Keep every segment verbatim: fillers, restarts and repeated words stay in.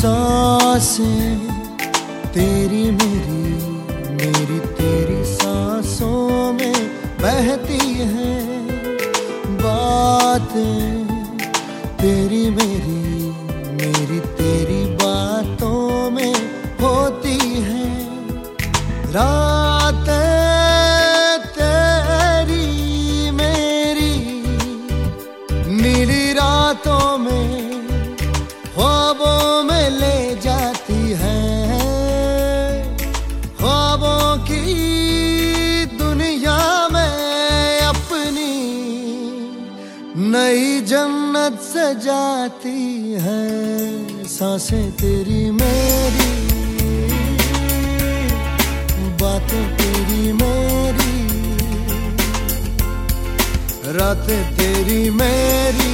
सांसें तेरी मेरी, मेरी तेरी सांसों में बहती हैं। बातें तेरी मेरी, मेरी तेरी बातों में होती हैं। रातें तेरी मेरी, नीली रातों में ख्वाबों में ले जाती है। ख्वाबों की दुनिया में अपनी नई जन्नत सजाती है। सांसें तेरी मेरी, बातें तेरी मेरी, रातें तेरी मेरी,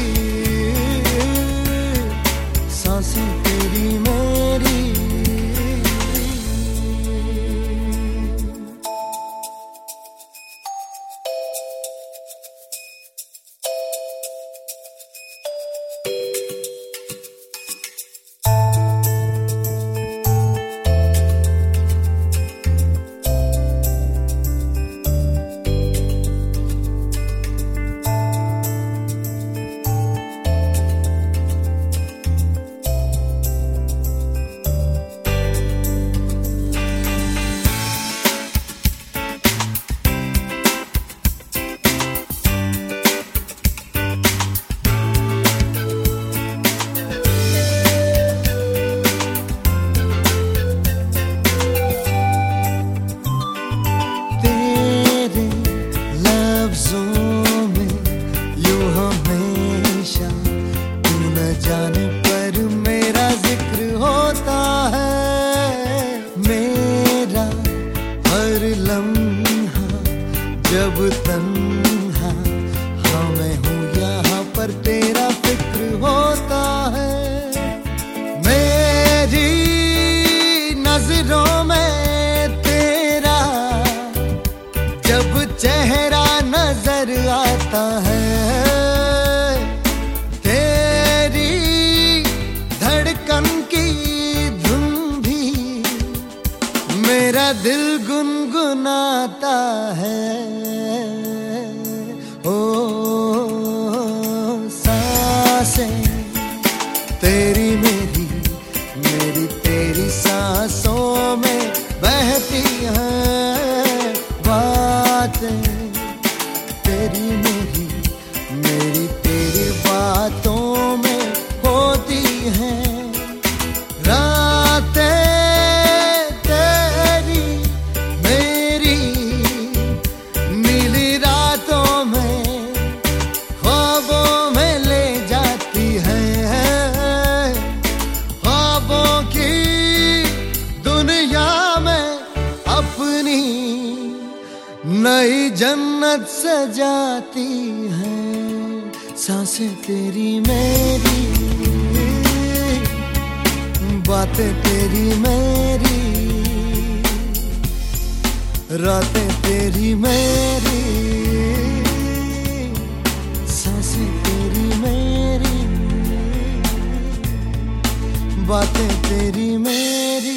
सांसें तेरी मेरी। जाने पर मेरा जिक्र होता है। मेरा हर लम्हा जब तन्हा, हाँ मैं हूँ यहाँ पर तेरा फिक्र होता है। मेरी नजरों में तेरा जब चेहरा नजर आता है, मेरा दिल गुनगुनाता है। ओ सांसें तेरी मेरी, मेरी तेरी सांसों में बहती हैं। बातें तेरी मेरी, मेरी तेरी बातों में होती हैं। रातें नई जन्नत सजाती है। सांसें तेरी मेरी, बातें तेरी मेरी, रातें तेरी मेरी, सांसें तेरी मेरी, बातें तेरी मेरी,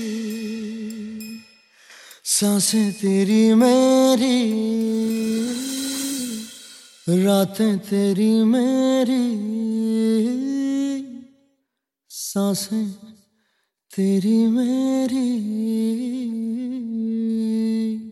सांसें तेरी मेरी, रातें तेरी मेरी, सांसें तेरी मेरी।